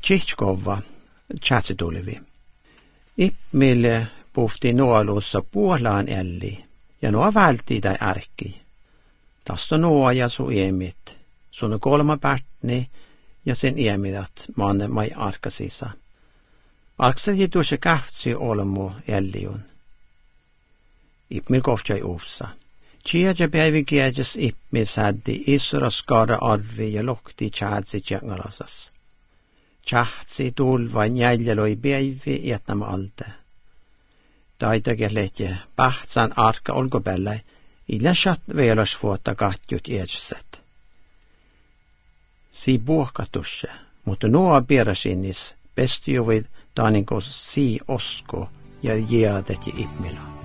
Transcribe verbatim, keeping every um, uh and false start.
Tšihtskova tjatsitulivi. Ippmille puhti nuolussa puolaan elli, ja nuo vältti tai ärkki. Tästä nuo ja su iemit, sun kolma pärtni ja sen iemidat maanne mai arkasisa. Arkseli tuossa kähtsi olemu elliun. Ippmil kohtjai uufsa. Tjiedja päivin kiedjes ippmil säddi isra skara arvi ja lokti tjadsi tjengalasas. Tjahtsi tulvain jäljeloi päivi jätnämä alte. Taitakin lehti pähtsän arka olkopellai, illä shat velas vuotta kahtjut iedset. Si buohkatusse, mutta nuo pierasinnis pestiuvid taaninkos si osko ja jäädet ja ippmila.